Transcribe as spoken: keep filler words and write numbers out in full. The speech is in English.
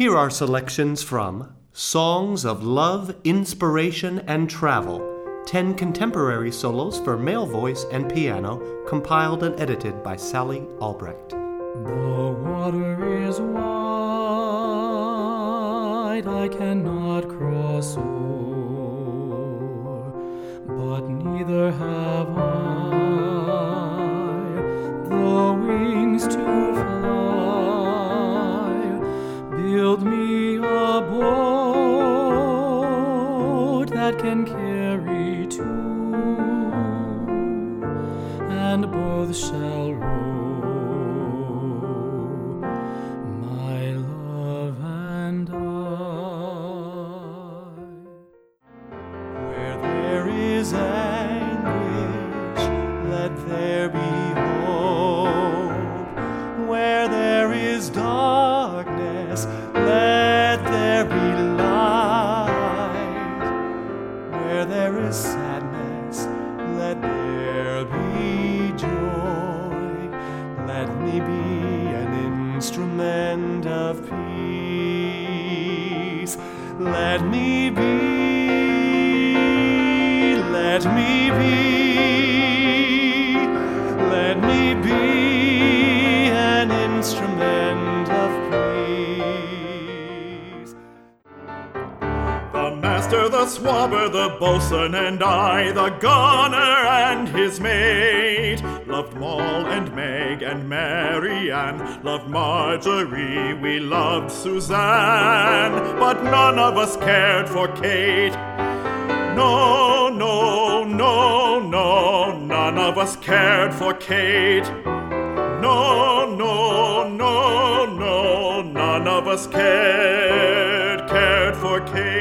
Here are selections from Songs of Love, Inspiration, and Travel, ten contemporary solos for male voice and piano, compiled and edited by Sally Albrecht. The water is wide, I cannot cross o'er, but neither have I the wings to fly. Build me a boat that can carry two, and both shall row, my love and I. Where there is anguish, let there be hope. Where there is darkness, let there be light. Where there is sadness, let there be joy. Let me be an instrument of peace. Let me be, let me be, let me be an instrument of peace. The master, the swabber, the boatswain, and I, the gunner and his mate, loved Moll and Meg and Mary Ann, loved Marjorie, we loved Suzanne, but none of us cared for Kate. No, no, no, no, none of us cared for Kate. No, no, no, no, none of us cared, cared for Kate.